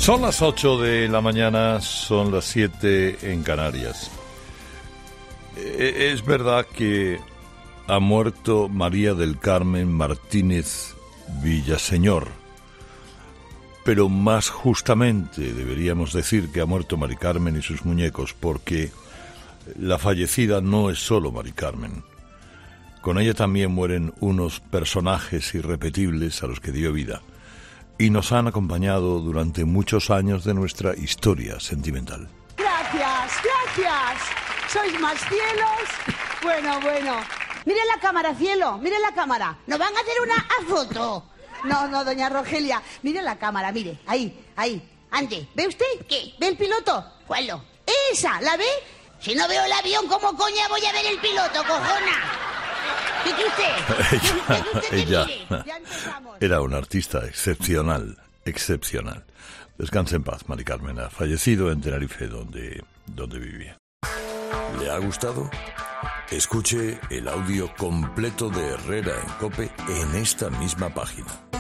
Son las 8 de la mañana, son las 7 en Canarias. Es verdad que ha muerto María del Carmen Martínez Villaseñor, pero más justamente deberíamos decir que ha muerto Mari Carmen y sus muñecos, porque la fallecida no es solo Mari Carmen. Con ella también mueren unos personajes irrepetibles a los que dio vida y nos han acompañado durante muchos años de nuestra historia sentimental. Gracias, gracias. Sois más cielos. Bueno. Mire la cámara, cielo, mire la cámara. ¿Nos van a hacer una foto? No, doña Rogelia. Mire la cámara, mire, ahí. Ande, ¿ve usted? ¿Qué? ¿Ve el piloto? ¿Cuál? ¡Esa! ¿La ve? Si no veo el avión, ¿cómo coña voy a ver el piloto, cojona? ¿Qué usted? Ella era una artista excepcional. Descanse en paz, Mari Carmen. Ha fallecido en Tenerife, donde vivía. ¿Le ha gustado? Escuche el audio completo de Herrera en COPE en esta misma página.